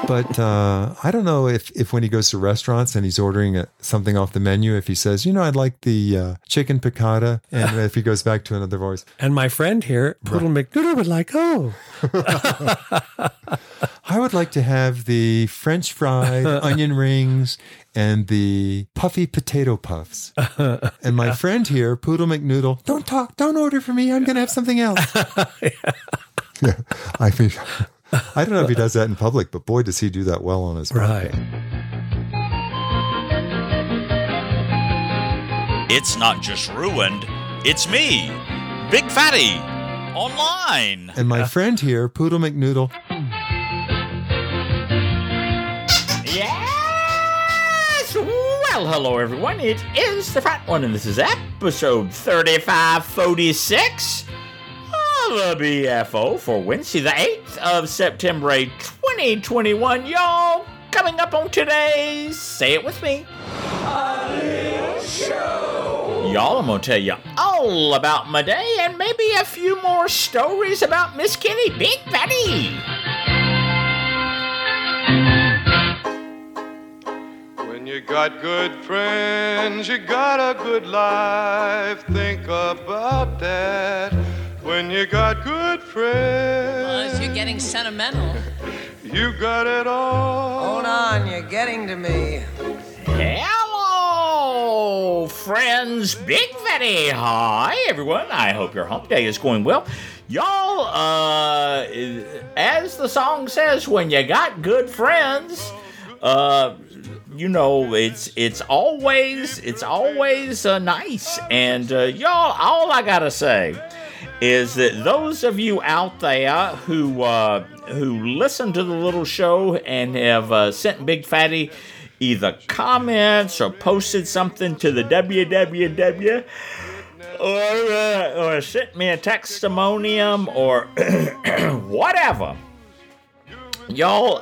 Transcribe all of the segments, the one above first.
But I don't know if when he goes to restaurants and he's ordering something off the menu, if he says, I'd like the chicken piccata, and if he goes back to another voice. And my friend here, Poodle McNoodle, would like, I would like to have the French fried onion rings and the puffy potato puffs. And my friend here, Poodle McNoodle, don't talk, don't order for me. I'm going to have something else. Yeah, I mean, I don't know if he does that in public, but boy, does he do that well on his podcast. Right. It's not just ruined, it's me, Big Fatty, online. And my friend here, Poodle McNoodle. Yes! Well, hello everyone. It is the Fat One, and this is episode 3546 of the BFO for Wednesday, the 8th of September, 2021. Y'all, coming up on today's, say it with me, A Little Show. Y'all, I'm going to tell you all about my day and maybe a few more stories about Miss Kitty, Big Fatty. When you got good friends, you got a good life. Think about that. When you got good friends, You're getting sentimental. you got it all. Hold on, you're getting to me. Hello, friends. Big Fatty. Hi, everyone. I hope your hump day is going well. Y'all, as the song says, when you got good friends, it's always nice. And y'all, all I gotta say is that those of you out there who listen to the little show and have sent Big Fatty either comments or posted something to the www or sent me a testimonium or whatever. Y'all,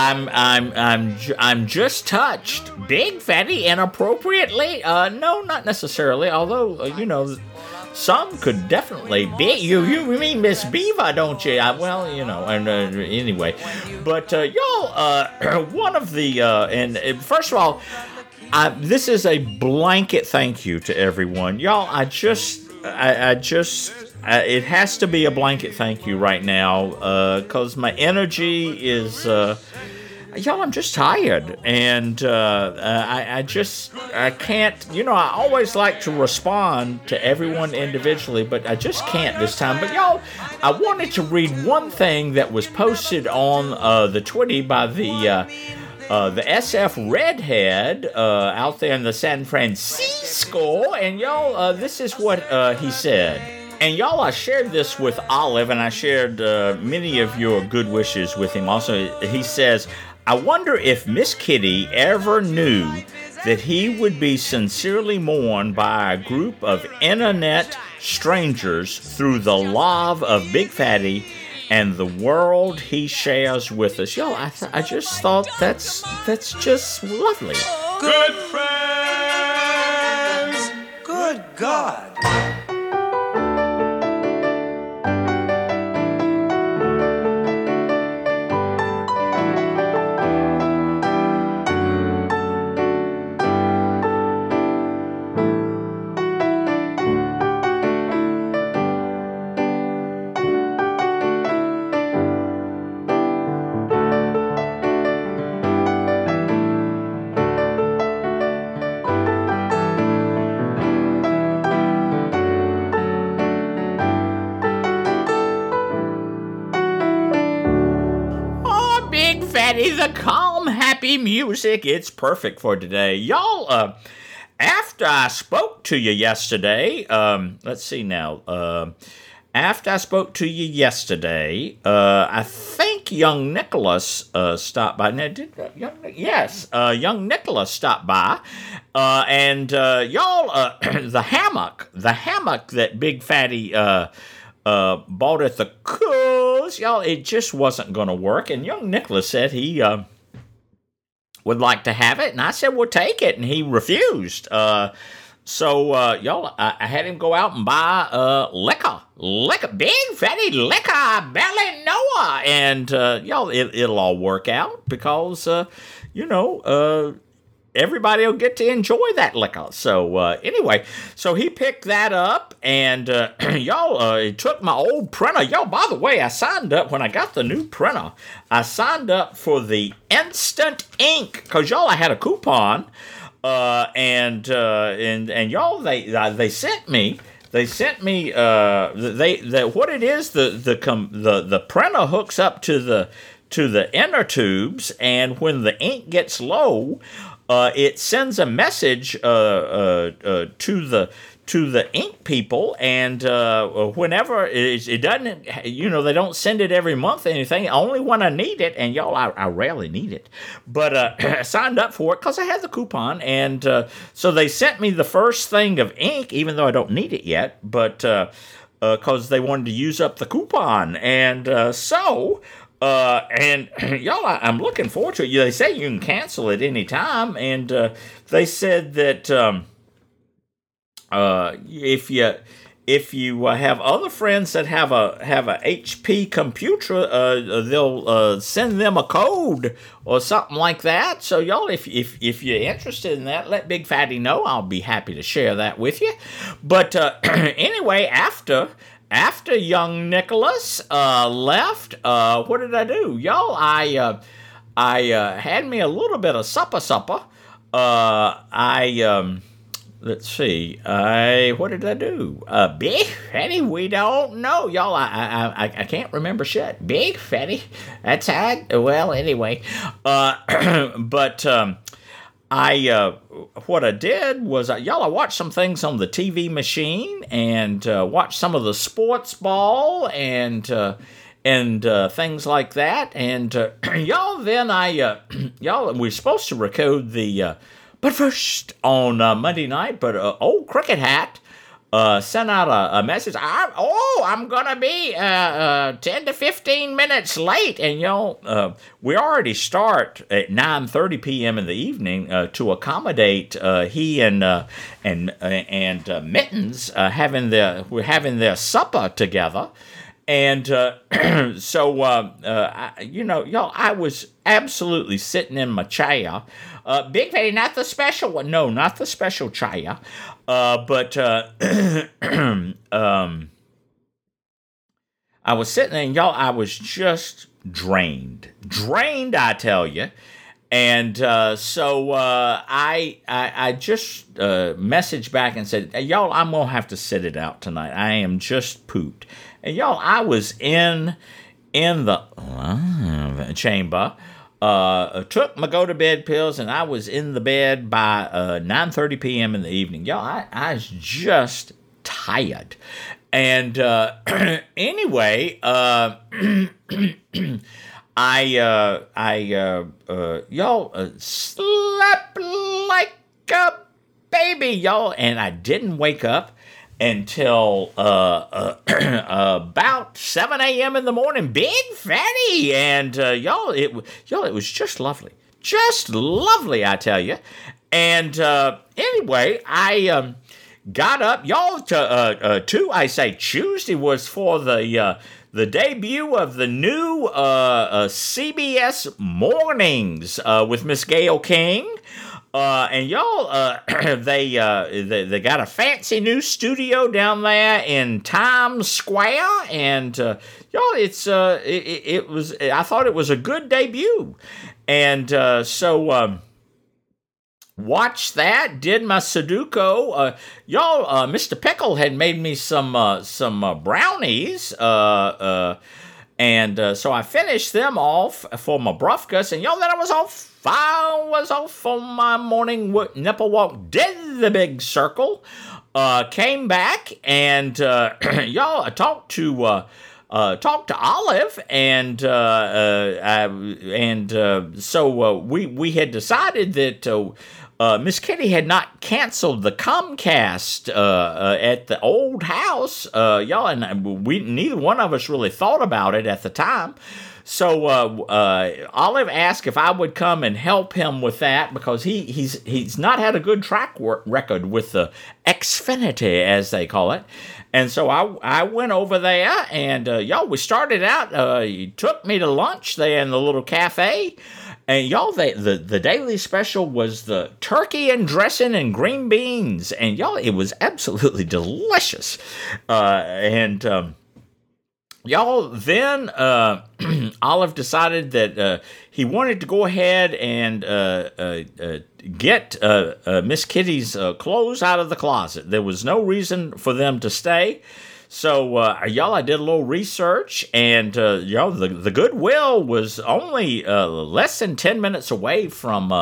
I'm just touched, Big Fatty, inappropriately. No, not necessarily. Although some could definitely be. You mean Miss Beaver, don't you? Anyway, but y'all, one of the and first of all, this is a blanket thank you to everyone, y'all. It has to be a blanket thank you right now, because my energy is, y'all, I'm just tired, and I can't, I always like to respond to everyone individually, but I just can't this time. But y'all, I wanted to read one thing that was posted on the Twitter by the SF Redhead out there in the San Francisco, and y'all, this is what he said. And y'all, I shared this with Olive, and I shared many of your good wishes with him also. He says, I wonder if Miss Kitty ever knew that he would be sincerely mourned by a group of internet strangers through the love of Big Fatty and the world he shares with us. Y'all, I just thought that's just lovely. Good friends. Good God. The calm, happy music. It's perfect for today. Y'all, after I spoke to you yesterday, let's see now. After I spoke to you yesterday, I think young Nicholas stopped by. Now, young Nicholas stopped by. And y'all, the hammock that Big Fatty bought at the Coos, y'all, it just wasn't going to work. And young Nicholas said he would like to have it, and I said, well, take it, and he refused. So, y'all, I had him go out and buy liquor, big fatty liquor, Belly Noah, and y'all, it'll all work out because everybody will get to enjoy that liquor. So anyway, so he picked that up, and y'all, he took my old printer. Y'all, by the way, I signed up when I got the new printer. I signed up for the Instant Ink because y'all, I had a coupon. And y'all, they sent me what it is, the printer hooks up to the inner tubes, and when the ink gets low, it sends a message to the ink people, and whenever it doesn't, they don't send it every month or anything, only when I need it, and y'all, I rarely need it, but I signed up for it because I had the coupon, and so they sent me the first thing of ink, even though I don't need it yet, but because they wanted to use up the coupon, and and y'all, I'm looking forward to it. They say you can cancel it any time, and they said that if you have other friends that have a HP computer, they'll send them a code or something like that. So y'all, if you're interested in that, let Big Fatty know. I'll be happy to share that with you. But anyway, after young Nicholas left, what did I do? Y'all, I had me a little bit of supper. Let's see. What did I do? Big Fatty, we don't know, y'all. I can't remember shit. Big Fatty. That's how. Well, anyway. But what I did was, y'all, I watched some things on the TV machine and watched some of the sports ball and things like that. And y'all, then y'all, we're supposed to record the. But first, on Monday night, old Cricket Hat sent out a message. I'm going to be 10 to 15 minutes late. And, y'all, we already start at 9:30 p.m. in the evening to accommodate he and Mittens having their supper together. And so, y'all, I was absolutely sitting in my chair. Big Fatty, not the special one. No, not the special chair. But I was sitting there, and y'all, I was just drained, I tell you. And so I just messaged back and said, hey, y'all, I'm going to have to sit it out tonight. I am just pooped. And y'all, I was in the chamber, took my go-to-bed pills, and I was in the bed by 9:30 p.m. in the evening. Y'all, I was just tired. And anyway, y'all, slept like a baby, y'all, and I didn't wake up until about 7 a.m. in the morning. Big Fatty, and y'all, it was just lovely, I tell you. And anyway, I got up, y'all. Tuesday was for the debut of the new CBS Mornings with Miss Gayle King. And y'all, they got a fancy new studio down there in Times Square, and y'all, it was. I thought it was a good debut, and so watched that. Did my Sudoku. Y'all, Mr. Pickle had made me some brownies. And so I finished them off for my brufkas, and y'all, then I was off for my morning nipple walk, did the big circle, came back, and y'all, I talked to Olive, and so we had decided that Miss Kitty had not canceled the Comcast at the old house, y'all, and neither one of us really thought about it at the time. So Olive asked if I would come and help him with that because he's not had a good track record with the Xfinity, as they call it. And so I went over there, and y'all, we started out. He took me to lunch there in the little cafe. And y'all, the daily special was the turkey and dressing and green beans. And y'all, it was absolutely delicious. Y'all, then Olive decided that he wanted to go ahead and get Miss Kitty's clothes out of the closet. There was no reason for them to stay. So, y'all, I did a little research, and, y'all, the Goodwill was only less than 10 minutes away from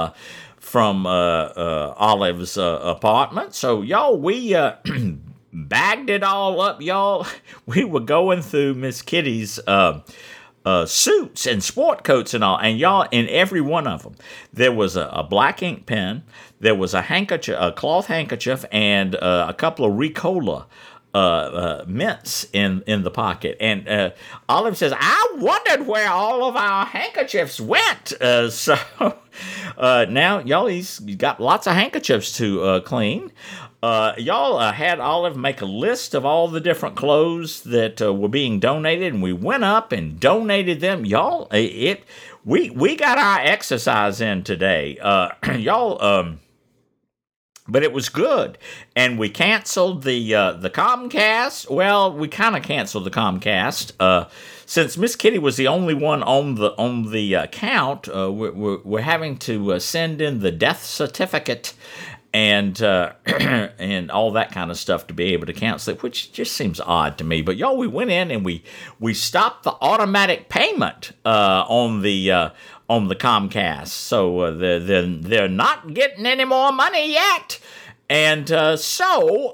Olive's apartment. So, y'all, we bagged it all up, y'all. We were going through Miss Kitty's suits and sport coats and all, and y'all, in every one of them, there was a black ink pen, there was a handkerchief, a cloth handkerchief, and a couple of Ricola mints in the pocket. And Olive says, I wondered where all of our handkerchiefs went. So now, y'all, he's got lots of handkerchiefs to clean. Y'all had Olive make a list of all the different clothes that were being donated, and we went up and donated them. Y'all, we got our exercise in today. Y'all, but it was good, and we canceled the Comcast. Well, we kind of canceled the Comcast since Miss Kitty was the only one on the account. We're having to send in the death certificate and and all that kind of stuff to be able to cancel it, which just seems odd to me. But y'all, we went in and we stopped the automatic payment on the Comcast, so they're not getting any more money yet. And so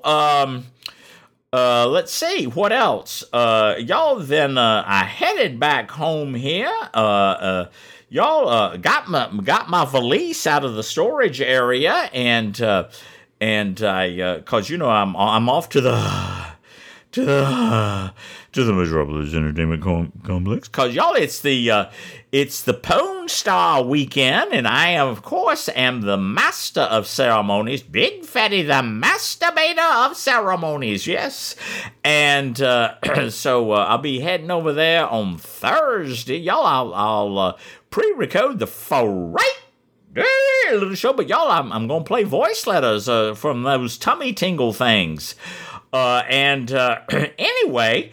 let's see what else, y'all. Then I headed back home here. Y'all got my valise out of the storage area, and I, cause you know I'm off to the Metropolis Entertainment Complex. Cause y'all, it's the Porn Star weekend, and I of course am the master of ceremonies, Big Fatty, the masturbator of ceremonies. Yes, and so I'll be heading over there on Thursday. Y'all, I'll pre-record the Friday little show, but y'all, I'm gonna play voice letters from those tummy tingle things. Anyway,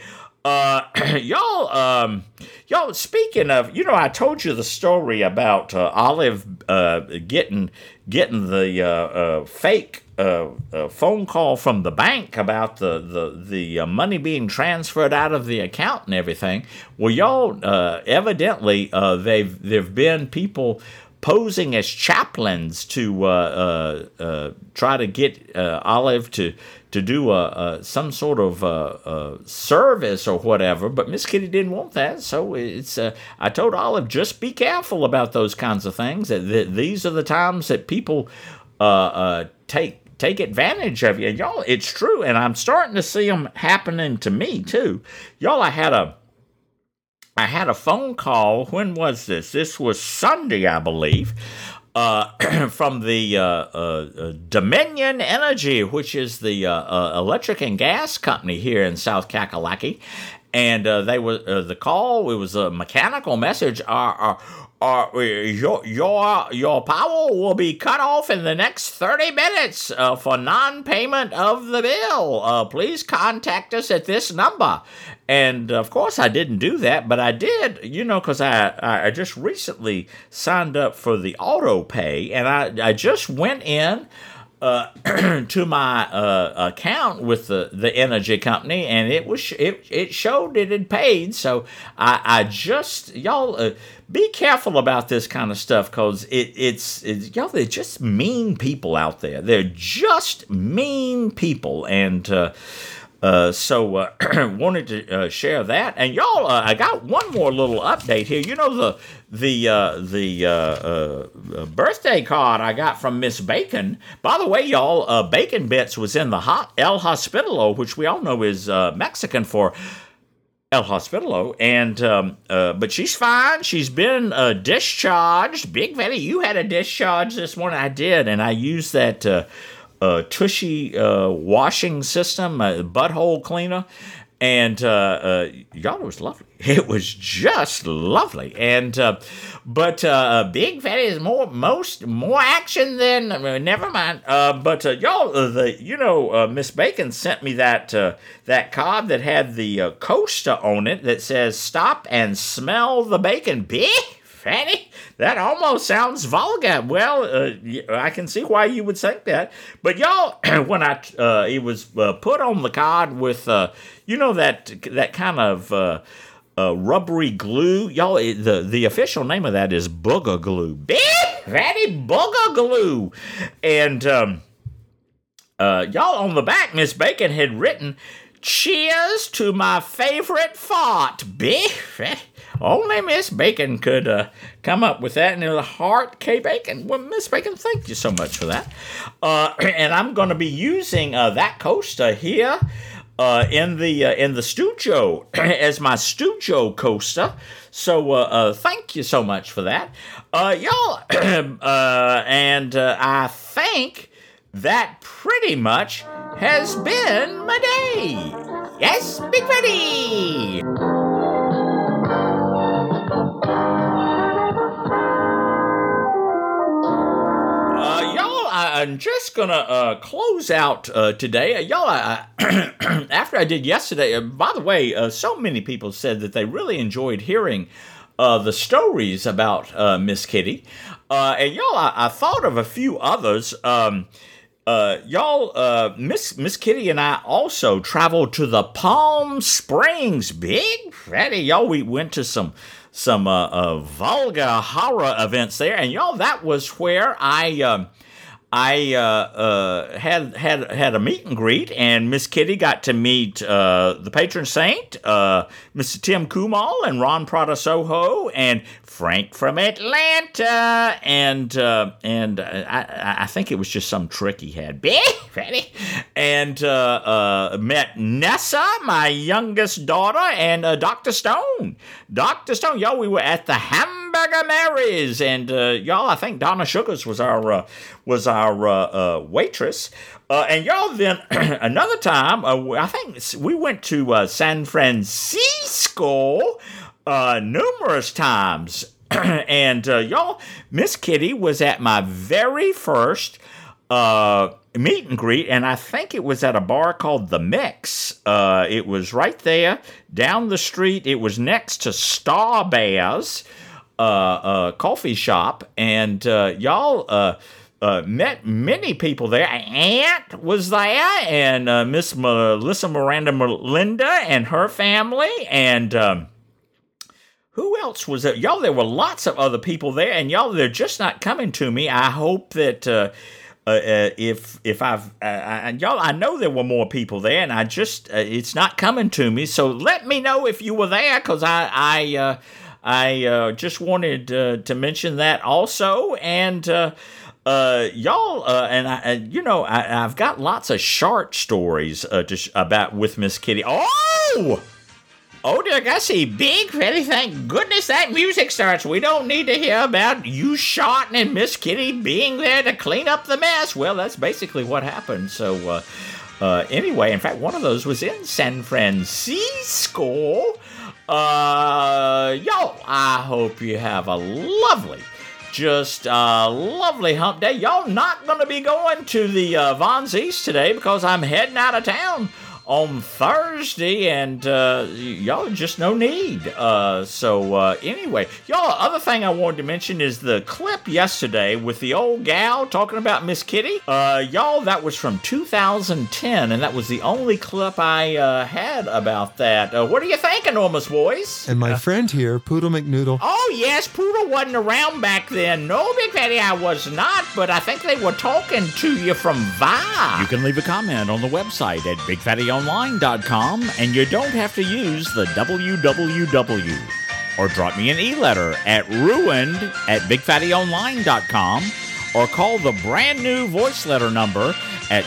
y'all, speaking of, you know, I told you the story about Olive getting the fake phone call from the bank about the money being transferred out of the account and everything. Well, y'all, evidently, there've been people posing as chaplains to try to get Olive to do some sort of service or whatever, but Miss Kitty didn't want that, so it's. I told Olive, just be careful about those kinds of things. That these are the times that people take advantage of you. Y'all, it's true, and I'm starting to see them happening to me too. Y'all, I had a phone call. When was this? This was Sunday, I believe, from the Dominion Energy, which is the electric and gas company here in South Kakalaki. And they were the call. It was a mechanical message. Your power will be cut off in the next 30 minutes for non-payment of the bill. Please contact us at this number. And, of course, I didn't do that, but I did, you know, because I just recently signed up for the auto pay, and I just went in to my account with the energy company, and it showed it had paid. So I just, y'all, be careful about this kind of stuff, because it's y'all, they're just mean people out there. They're just mean people, and So wanted to share that, and y'all, I got one more little update here. You know the birthday card I got from Miss Bacon. By the way, y'all, Bacon Bits was in the El Hospitalo, which we all know is Mexican for El Hospitalo, and but she's fine. She's been discharged. Big Fatty, you had a discharge this morning. I did, and I used that. Tushy washing system, butthole cleaner, and y'all, it was lovely. It was just lovely, and but Big Fatty is more action than never mind. But y'all, Miss Bacon sent me that card that had the coaster on it that says "Stop and smell the bacon." Big Fatty, that almost sounds vulgar. Well, I can see why you would think that. But y'all, when it was put on the card with, that kind of rubbery glue. Y'all, the official name of that is booger glue. Big Fatty booger glue. And y'all, on the back, Miss Bacon had written, "Cheers to my favorite fart." Big Fatty. Only Miss Bacon could come up with that, and it was Heart K. Bacon. Well, Miss Bacon, thank you so much for that. And I'm going to be using that coaster here in the studio as my studio coaster. So thank you so much for that, y'all. And I think that pretty much has been my day. Yes, Big Fatty. I'm just gonna close out today, y'all. After I did yesterday, by the way, so many people said that they really enjoyed hearing the stories about Miss Kitty, and y'all, I thought of a few others. Y'all, Miss Kitty and I also traveled to the Palm Springs. Big Fatty, y'all, we went to some vulgar horror events there, and y'all, that was where I had a meet and greet, and Miss Kitty got to meet the patron saint, Mr. Tim Kumal and Ron Prada Soho, and Frank from Atlanta, and I think it was just some trick he had. Big Fatty. And met Nessa, my youngest daughter, and Dr. Stone. Dr. Stone, y'all, we were at the Hamburger Mary's, and y'all, I think Donna Sugars was our waitress. And y'all, then another time, I think we went to San Francisco numerous times. And y'all, Miss Kitty was at my very first meet and greet, and I think it was at a bar called The Mix. It was right there down the street. It was next to Star Bears coffee shop, and y'all met many people there. Aunt was there, and Miss Melissa Miranda Melinda and her family, and who else was there? Y'all, there were lots of other people there, and y'all, they're just not coming to me. I hope that if I've y'all, I know there were more people there, and I just it's not coming to me. So let me know if you were there, because I just wanted to mention that also, and y'all, and I've got lots of shark stories about with Miss Kitty. Oh, dear Gussie, Big Fatty, thank goodness that music starts. We don't need to hear about you shotting and Miss Kitty being there to clean up the mess. Well, that's basically what happened. So, anyway, in fact, one of those was in San Francisco. Y'all, I hope you have a lovely hump day. Y'all not going to be going to the Von Z's today because I'm heading out of town on Thursday, and y'all, just no need. Anyway, y'all, other thing I wanted to mention is the clip yesterday with the old gal talking about Miss Kitty. Y'all, that was from 2010, and that was the only clip I had about that. What do you think, Enormous Boys? And my friend here, Poodle McNoodle. Oh, yes, Poodle wasn't around back then. No, Big Fatty, I was not, but I think they were talking to you from Vibe. You can leave a comment on the website at BigFattyOnline.com. BigFattyOnline.com, and you don't have to use the www. Or drop me an e-letter at ruined@BigFattyOnline.com, or call the brand new voice letter number at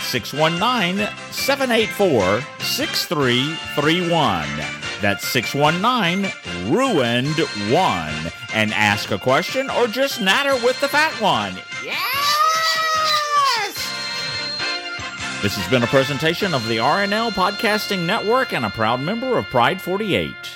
619-784-6331. That's 619-RUINED-1, and ask a question or just natter with the fat one. Yes! This has been a presentation of the RNL Podcasting Network and a proud member of Pride 48.